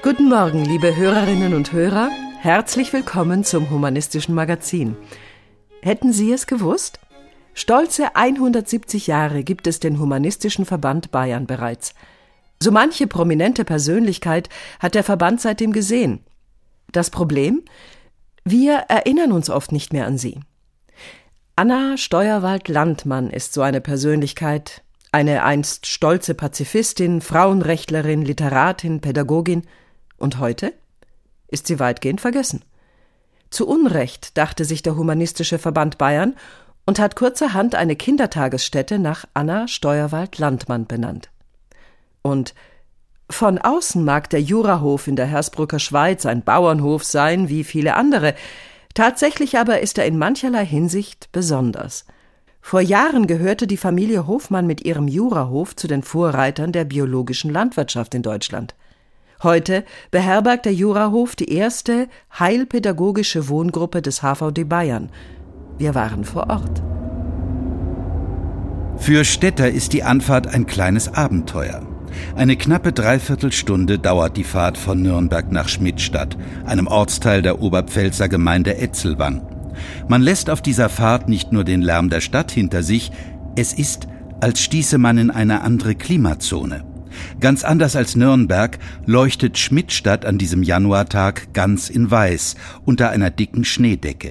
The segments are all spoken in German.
Guten Morgen, liebe Hörerinnen und Hörer. Herzlich willkommen zum Humanistischen Magazin. Hätten Sie es gewusst? Stolze 170 Jahre gibt es den Humanistischen Verband Bayern bereits. So manche prominente Persönlichkeit hat der Verband seitdem gesehen. Das Problem? Wir erinnern uns oft nicht mehr an sie. Anna Steuerwald-Landmann ist so eine Persönlichkeit, eine einst stolze Pazifistin, Frauenrechtlerin, Literatin, Pädagogin. Und heute ist sie weitgehend vergessen. Zu Unrecht dachte sich der Humanistische Verband Bayern und hat kurzerhand eine Kindertagesstätte nach Anna Steuerwald-Landmann benannt. Und von außen mag der Jurahof in der Hersbrucker Schweiz ein Bauernhof sein, wie viele andere. Tatsächlich aber ist er in mancherlei Hinsicht besonders. Vor Jahren gehörte die Familie Hofmann mit ihrem Jurahof zu den Vorreitern der biologischen Landwirtschaft in Deutschland. Heute beherbergt der Jurahof die erste heilpädagogische Wohngruppe des HVD Bayern. Wir waren vor Ort. Für Städter ist die Anfahrt ein kleines Abenteuer. Eine knappe Dreiviertelstunde dauert die Fahrt von Nürnberg nach Schmidtstadt, einem Ortsteil der Oberpfälzer Gemeinde Etzelwang. Man lässt auf dieser Fahrt nicht nur den Lärm der Stadt hinter sich, es ist, als stieße man in eine andere Klimazone. Ganz anders als Nürnberg leuchtet Schmidtstadt an diesem Januartag ganz in Weiß, unter einer dicken Schneedecke.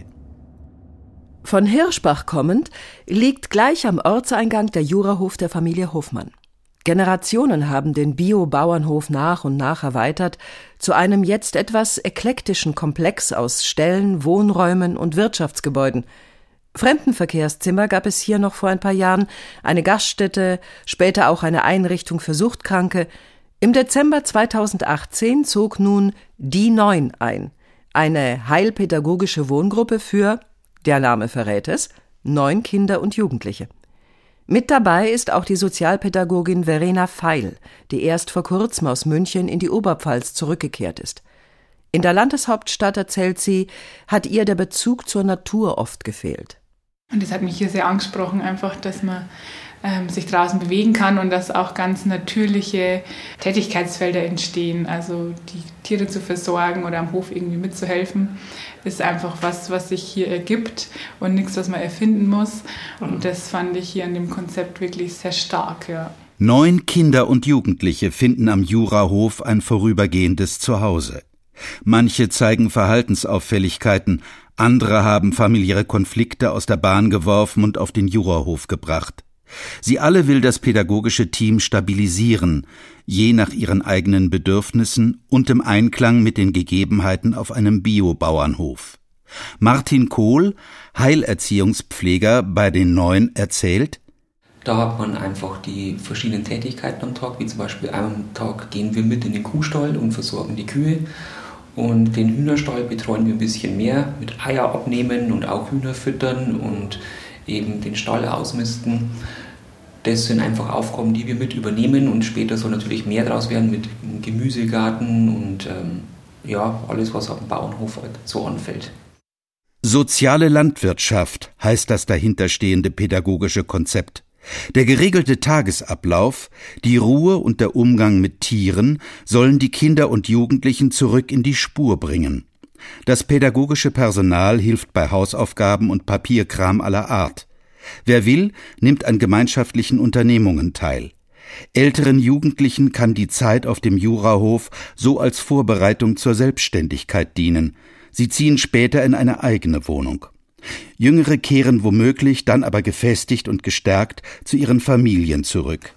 Von Hirschbach kommend liegt gleich am Ortseingang der Jurahof der Familie Hofmann. Generationen haben den Bio-Bauernhof nach und nach erweitert zu einem jetzt etwas eklektischen Komplex aus Ställen, Wohnräumen und Wirtschaftsgebäuden. Fremdenverkehrszimmer gab es hier noch vor ein paar Jahren, eine Gaststätte, später auch eine Einrichtung für Suchtkranke. Im Dezember 2018 zog nun die 9 ein, eine heilpädagogische Wohngruppe für, der Name verrät es, 9 Kinder und Jugendliche. Mit dabei ist auch die Sozialpädagogin Verena Feil, die erst vor kurzem aus München in die Oberpfalz zurückgekehrt ist. In der Landeshauptstadt, erzählt sie, hat ihr der Bezug zur Natur oft gefehlt. Und das hat mich hier sehr angesprochen, einfach, dass man sich draußen bewegen kann und dass auch ganz natürliche Tätigkeitsfelder entstehen. Also die Tiere zu versorgen oder am Hof irgendwie mitzuhelfen, ist einfach was sich hier ergibt und nichts, was man erfinden muss. Und das fand ich hier an dem Konzept wirklich sehr stark, ja. 9 Kinder und Jugendliche finden am Jurahof ein vorübergehendes Zuhause. Manche zeigen Verhaltensauffälligkeiten, andere haben familiäre Konflikte aus der Bahn geworfen und auf den Jurahof gebracht. Sie alle will das pädagogische Team stabilisieren, je nach ihren eigenen Bedürfnissen und im Einklang mit den Gegebenheiten auf einem Bio-Bauernhof. Martin Kohl, Heilerziehungspfleger bei den 9, erzählt: Da hat man einfach die verschiedenen Tätigkeiten am Tag, wie zum Beispiel am Tag gehen wir mit in den Kuhstall und versorgen die Kühe. Und den Hühnerstall betreuen wir ein bisschen mehr mit Eier abnehmen und auch Hühner füttern und eben den Stall ausmisten. Das sind einfach Aufgaben, die wir mit übernehmen und später soll natürlich mehr draus werden mit Gemüsegarten und alles, was auf dem Bauernhof halt so anfällt. Soziale Landwirtschaft heißt das dahinterstehende pädagogische Konzept. Der geregelte Tagesablauf, die Ruhe und der Umgang mit Tieren sollen die Kinder und Jugendlichen zurück in die Spur bringen. Das pädagogische Personal hilft bei Hausaufgaben und Papierkram aller Art. Wer will, nimmt an gemeinschaftlichen Unternehmungen teil. Älteren Jugendlichen kann die Zeit auf dem Jurahof so als Vorbereitung zur Selbstständigkeit dienen. Sie ziehen später in eine eigene Wohnung. Jüngere kehren womöglich, dann aber gefestigt und gestärkt zu ihren Familien zurück.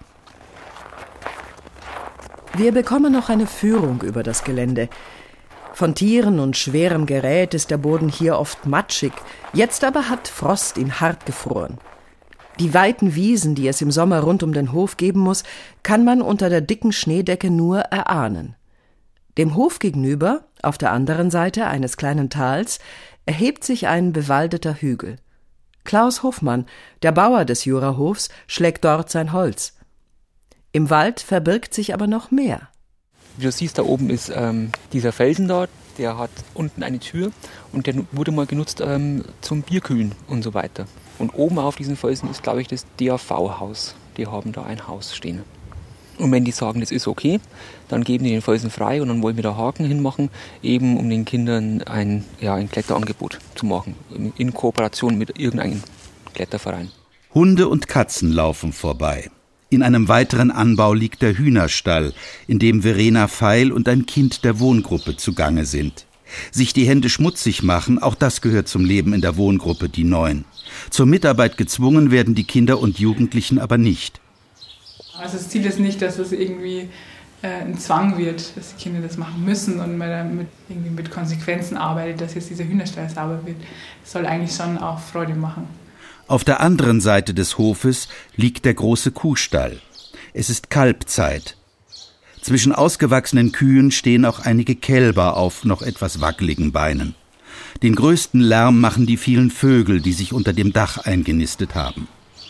Wir bekommen noch eine Führung über das Gelände. Von Tieren und schwerem Gerät ist der Boden hier oft matschig, jetzt aber hat Frost ihn hart gefroren. Die weiten Wiesen, die es im Sommer rund um den Hof geben muss, kann man unter der dicken Schneedecke nur erahnen. Dem Hof gegenüber, auf der anderen Seite eines kleinen Tals, erhebt sich ein bewaldeter Hügel. Klaus Hofmann, der Bauer des Jurahofs, schlägt dort sein Holz. Im Wald verbirgt sich aber noch mehr. Wie du siehst, da oben ist dieser Felsen da, der hat unten eine Tür und der wurde mal genutzt zum Bierkühlen und so weiter. Und oben auf diesem Felsen ist, glaube ich, das DAV-Haus. Die haben da ein Haus stehen. Und wenn die sagen, das ist okay, dann geben die den Felsen frei und dann wollen wir da Haken hinmachen, eben um den Kindern ein Kletterangebot zu machen, in Kooperation mit irgendeinem Kletterverein. Hunde und Katzen laufen vorbei. In einem weiteren Anbau liegt der Hühnerstall, in dem Verena Feil und ein Kind der Wohngruppe zugange sind. Sich die Hände schmutzig machen, auch das gehört zum Leben in der Wohngruppe Die Neuen. Zur Mitarbeit gezwungen werden die Kinder und Jugendlichen aber nicht. Also das Ziel ist nicht, dass es irgendwie ein Zwang wird, dass die Kinder das machen müssen und man dann mit Konsequenzen arbeitet, dass jetzt dieser Hühnerstall sauber wird. Es soll eigentlich schon auch Freude machen. Auf der anderen Seite des Hofes liegt der große Kuhstall. Es ist Kalbzeit. Zwischen ausgewachsenen Kühen stehen auch einige Kälber auf noch etwas wackeligen Beinen. Den größten Lärm machen die vielen Vögel, die sich unter dem Dach eingenistet haben.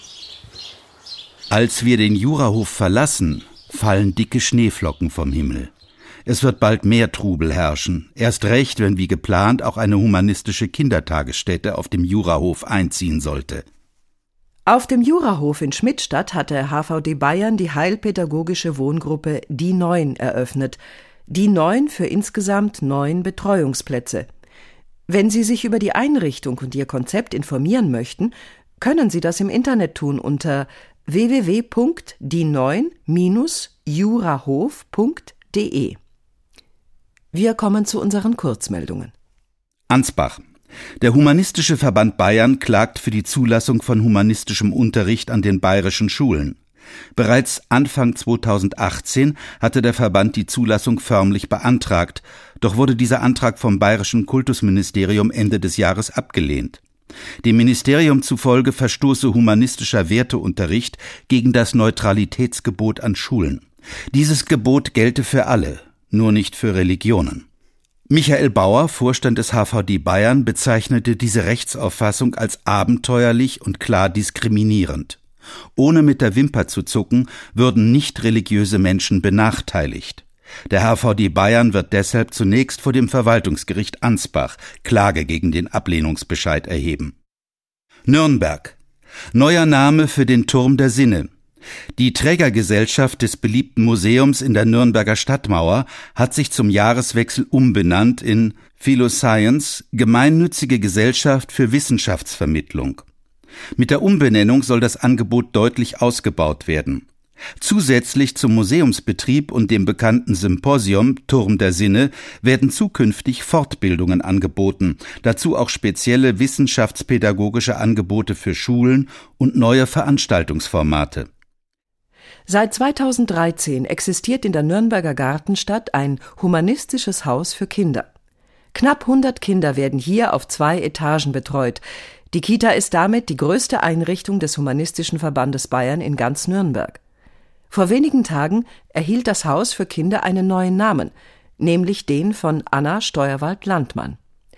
Als wir den Jurahof verlassen, fallen dicke Schneeflocken vom Himmel. Es wird bald mehr Trubel herrschen, erst recht, wenn wie geplant auch eine humanistische Kindertagesstätte auf dem Jurahof einziehen sollte. Auf dem Jurahof in Schmidtstadt hat der HVD Bayern die heilpädagogische Wohngruppe Die Neuen eröffnet. Die Neuen für insgesamt 9 Betreuungsplätze. Wenn Sie sich über die Einrichtung und ihr Konzept informieren möchten, können Sie das im Internet tun unter www.die9-jurahof.de. Wir kommen zu unseren Kurzmeldungen. Ansbach. Der Humanistische Verband Bayern klagt für die Zulassung von humanistischem Unterricht an den bayerischen Schulen. Bereits Anfang 2018 hatte der Verband die Zulassung förmlich beantragt, doch wurde dieser Antrag vom bayerischen Kultusministerium Ende des Jahres abgelehnt. Dem Ministerium zufolge verstoße humanistischer Werteunterricht gegen das Neutralitätsgebot an Schulen. Dieses Gebot gelte für alle, nur nicht für Religionen. Michael Bauer, Vorstand des HVD Bayern, bezeichnete diese Rechtsauffassung als abenteuerlich und klar diskriminierend. Ohne mit der Wimper zu zucken, würden nicht religiöse Menschen benachteiligt. Der HVD Bayern wird deshalb zunächst vor dem Verwaltungsgericht Ansbach Klage gegen den Ablehnungsbescheid erheben. Nürnberg. Neuer Name für den Turm der Sinne. Die Trägergesellschaft des beliebten Museums in der Nürnberger Stadtmauer hat sich zum Jahreswechsel umbenannt in Philoscience, gemeinnützige Gesellschaft für Wissenschaftsvermittlung. Mit der Umbenennung soll das Angebot deutlich ausgebaut werden. Zusätzlich zum Museumsbetrieb und dem bekannten Symposium Turm der Sinne werden zukünftig Fortbildungen angeboten, dazu auch spezielle wissenschaftspädagogische Angebote für Schulen und neue Veranstaltungsformate. Seit 2013 existiert in der Nürnberger Gartenstadt ein humanistisches Haus für Kinder. Knapp 100 Kinder werden hier auf 2 Etagen betreut. Die Kita ist damit die größte Einrichtung des Humanistischen Verbandes Bayern in ganz Nürnberg. Vor wenigen Tagen erhielt das Haus für Kinder einen neuen Namen, nämlich den von Anna Steuerwald-Landmann.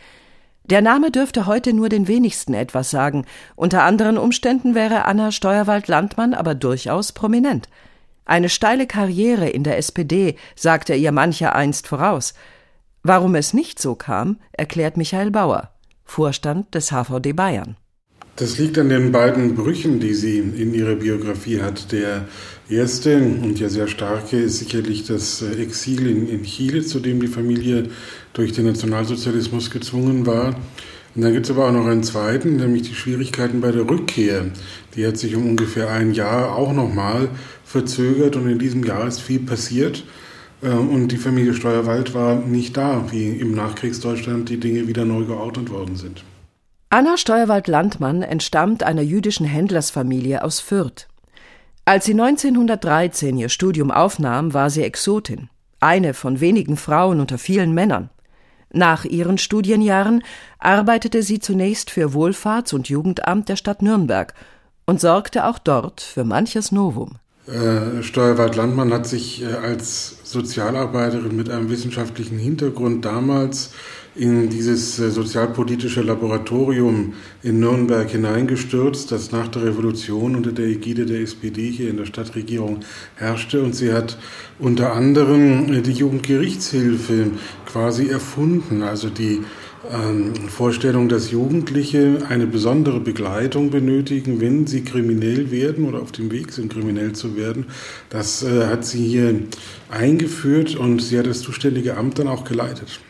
Der Name dürfte heute nur den wenigsten etwas sagen. Unter anderen Umständen wäre Anna Steuerwald-Landmann aber durchaus prominent. Eine steile Karriere in der SPD sagte ihr mancher einst voraus. Warum es nicht so kam, erklärt Michael Bauer, Vorstand des HVD Bayern. Das liegt an den beiden Brüchen, die sie in ihrer Biografie hat. Der erste und ja sehr starke ist sicherlich das Exil in Chile, zu dem die Familie durch den Nationalsozialismus gezwungen war. Und dann gibt es aber auch noch einen zweiten, nämlich die Schwierigkeiten bei der Rückkehr. Die hat sich um ungefähr ein Jahr auch nochmal verzögert und in diesem Jahr ist viel passiert. Und die Familie Steuerwald war nicht da, wie im Nachkriegsdeutschland die Dinge wieder neu geordnet worden sind. Anna Steuerwald-Landmann entstammt einer jüdischen Händlersfamilie aus Fürth. Als sie 1913 ihr Studium aufnahm, war sie Exotin, eine von wenigen Frauen unter vielen Männern. Nach ihren Studienjahren arbeitete sie zunächst für Wohlfahrts- und Jugendamt der Stadt Nürnberg und sorgte auch dort für manches Novum. Steuerwald-Landmann hat sich als Sozialarbeiterin mit einem wissenschaftlichen Hintergrund damals in dieses sozialpolitische Laboratorium in Nürnberg hineingestürzt, das nach der Revolution unter der Ägide der SPD hier in der Stadtregierung herrschte. Und sie hat unter anderem die Jugendgerichtshilfe quasi erfunden, also die Vorstellung, dass Jugendliche eine besondere Begleitung benötigen, wenn sie kriminell werden oder auf dem Weg sind, kriminell zu werden. Das hat sie hier eingeführt und sie hat das zuständige Amt dann auch geleitet.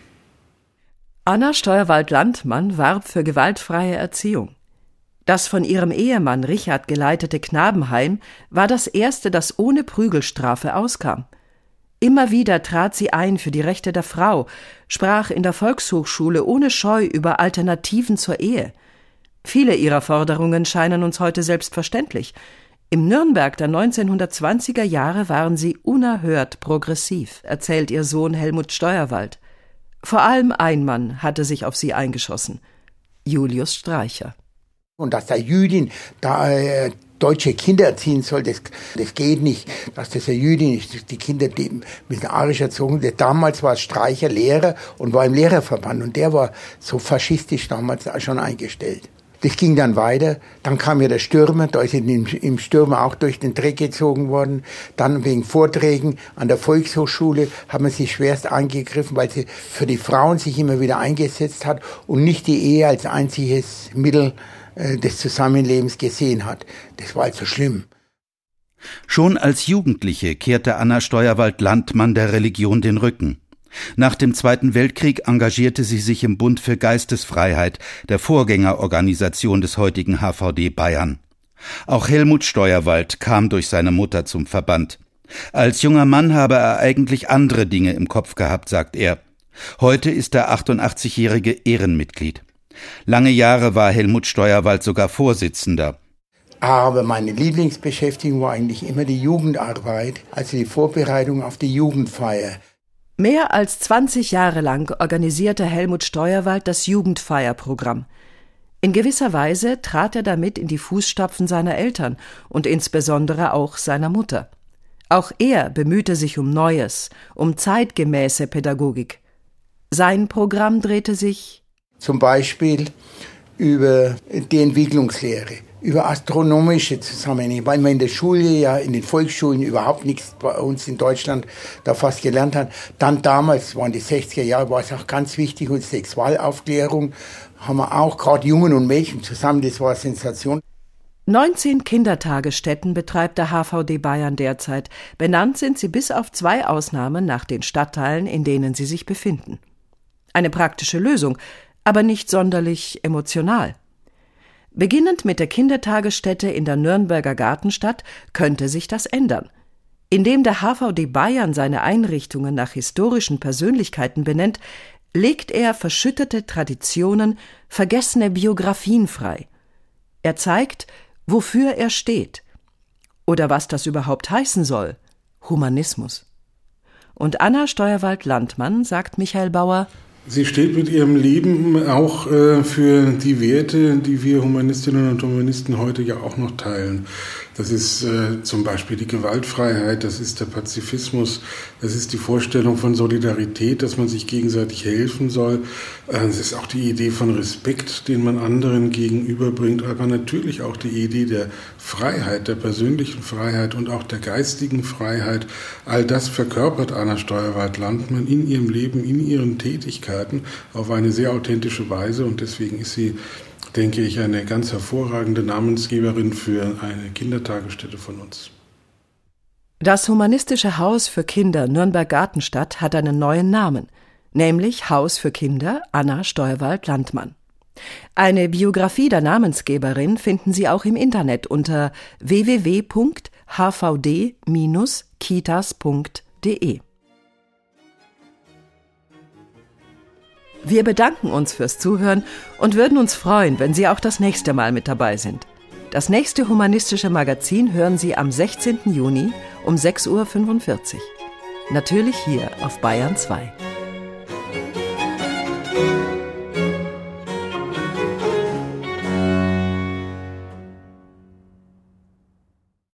Anna Steuerwald-Landmann warb für gewaltfreie Erziehung. Das von ihrem Ehemann Richard geleitete Knabenheim war das erste, das ohne Prügelstrafe auskam. Immer wieder trat sie ein für die Rechte der Frau, sprach in der Volkshochschule ohne Scheu über Alternativen zur Ehe. Viele ihrer Forderungen scheinen uns heute selbstverständlich. Im Nürnberg der 1920er Jahre waren sie unerhört progressiv, erzählt ihr Sohn Helmut Steuerwald. Vor allem ein Mann hatte sich auf sie eingeschossen: Julius Streicher. Und dass der Jüdin da deutsche Kinder erziehen soll, das geht nicht. Dass das eine Jüdin ist, die Kinder die mit arisch erzogen. Damals war Streicher Lehrer und war im Lehrerverband und der war so faschistisch damals schon eingestellt. Das ging dann weiter. Dann kam ja der Stürmer, da ist im Stürmer auch durch den Dreck gezogen worden. Dann wegen Vorträgen an der Volkshochschule haben wir sich schwerst angegriffen, weil sie für die Frauen sich immer wieder eingesetzt hat und nicht die Ehe als einziges Mittel des Zusammenlebens gesehen hat. Das war also schlimm. Schon als Jugendliche kehrte Anna Steuerwald-Landmann der Religion den Rücken. Nach dem Zweiten Weltkrieg engagierte sie sich im Bund für Geistesfreiheit, der Vorgängerorganisation des heutigen HVD Bayern. Auch Helmut Steuerwald kam durch seine Mutter zum Verband. Als junger Mann habe er eigentlich andere Dinge im Kopf gehabt, sagt er. Heute ist der 88-jährige Ehrenmitglied. Lange Jahre war Helmut Steuerwald sogar Vorsitzender. Aber meine Lieblingsbeschäftigung war eigentlich immer die Jugendarbeit, also die Vorbereitung auf die Jugendfeier. Mehr als 20 Jahre lang organisierte Helmut Steuerwald das Jugendfeierprogramm. In gewisser Weise trat er damit in die Fußstapfen seiner Eltern und insbesondere auch seiner Mutter. Auch er bemühte sich um Neues, um zeitgemäße Pädagogik. Sein Programm drehte sich zum Beispiel über die Entwicklungslehre, über astronomische Zusammenhänge, weil man in der Schule ja, in den Volksschulen überhaupt nichts bei uns in Deutschland da fast gelernt hat. Dann damals, waren die 60er Jahre, war es auch ganz wichtig, und Sexualaufklärung haben wir auch, gerade Jungen und Mädchen zusammen, das war eine Sensation. 19 Kindertagesstätten betreibt der HVD Bayern derzeit. Benannt sind sie bis auf 2 Ausnahmen nach den Stadtteilen, in denen sie sich befinden. Eine praktische Lösung, aber nicht sonderlich emotional. Beginnend mit der Kindertagesstätte in der Nürnberger Gartenstadt könnte sich das ändern. Indem der HVD Bayern seine Einrichtungen nach historischen Persönlichkeiten benennt, legt er verschüttete Traditionen, vergessene Biografien frei. Er zeigt, wofür er steht oder was das überhaupt heißen soll: Humanismus. Und Anna Steuerwald-Landmann, sagt Michael Bauer, sie steht mit ihrem Leben auch für die Werte, die wir Humanistinnen und Humanisten heute ja auch noch teilen. Das ist zum Beispiel die Gewaltfreiheit, das ist der Pazifismus, das ist die Vorstellung von Solidarität, dass man sich gegenseitig helfen soll. Es ist auch die Idee von Respekt, den man anderen gegenüberbringt, aber natürlich auch die Idee der Freiheit, der persönlichen Freiheit und auch der geistigen Freiheit. All das verkörpert Anna Steuerwald-Landmann in ihrem Leben, in ihren Tätigkeiten auf eine sehr authentische Weise, und deswegen ist sie, denke ich, eine ganz hervorragende Namensgeberin für eine Kindertagesstätte von uns. Das Humanistische Haus für Kinder Nürnberg-Gartenstadt hat einen neuen Namen, nämlich Haus für Kinder Anna Steuerwald-Landmann. Eine Biografie der Namensgeberin finden Sie auch im Internet unter www.hvd-kitas.de. Wir bedanken uns fürs Zuhören und würden uns freuen, wenn Sie auch das nächste Mal mit dabei sind. Das nächste humanistische Magazin hören Sie am 16. Juni um 6:45 Uhr. Natürlich hier auf Bayern 2.